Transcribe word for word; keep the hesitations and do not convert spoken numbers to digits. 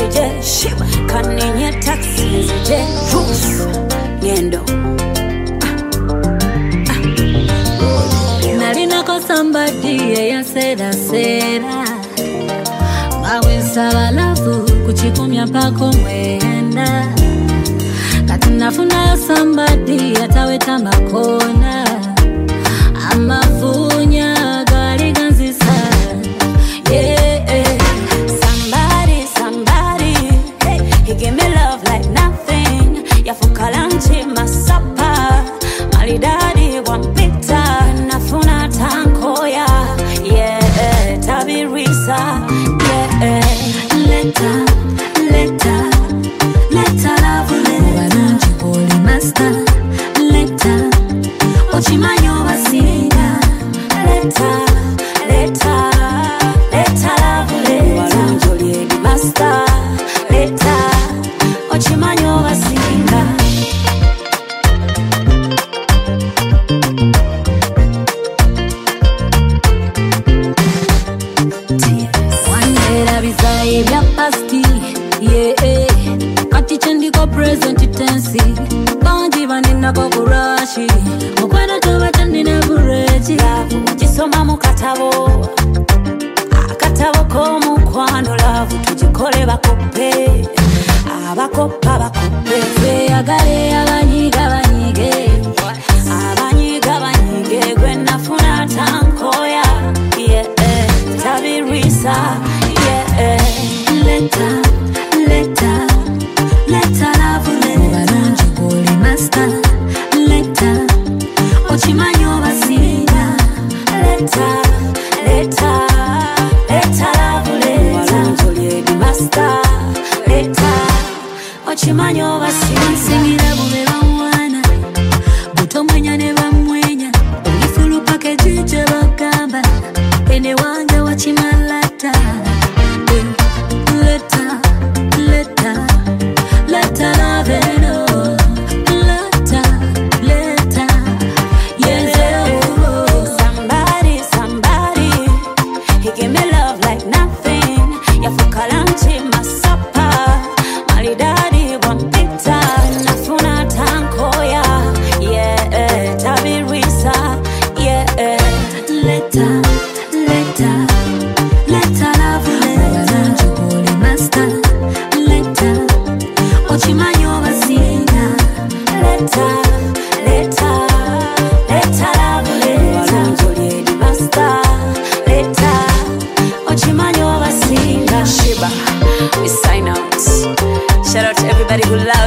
nzije kaninye taxi nzije Roof Nyendo Nalina ko somebody ya seda seda Mawe sala lavu kuchikumya pako mwenda Katunafuna somebody ataweta makona Amafunya gali ganzisa Yeah, yeah. Somebody, somebody hey, he give me love like nothing Yafukalanchi masapa Malidadi wampita Nafuna tankoya Yeah, tabirisa Yeah, Leta, leta, leta lavule Warunji boli master Leta, ochimanyo basinga Leta, leta, leta lavule Warunji boli master Leta, ochimanyo basinga Wandera bizaye bya pasti Yeah, kati chendiko present tensi Banji banina kwa kurashi Mukwena tuwa chandina bureji Lavu, jisoma mukatabo Akatabo ko mukwano lavu Tujikole bakope Abakopa bakope Seyagale abanyiga banyige Abanyiga banyige Gwe nafuna tankoya Yeah, tabirisa Yeah, Leta, leta, leta lavule Warunji boli master Leta, ochimanyo basinga Leta, leta, leta lavule Warunji boli master Leta, ochimanyo basinga Singira bube bamwana Buto mwenya ne bamwenya Olifulu pake jije bagamba Ene wange wachimalata Leta, leta, leta laveno Leta, leta, yeah Somebody, somebody he give me love like nothing Yafukalanchi masapa Malidadi wampita Nafuna tankoya Yeah, tabirisa Yeah, Leta, leta, leta lavule Warunji boli master Leta, ochimanyo basinga Leta, leta, leta lavule Warunji boli master Leta, ochimanyo basinga Shiba, we sign out Shout out to everybody who loves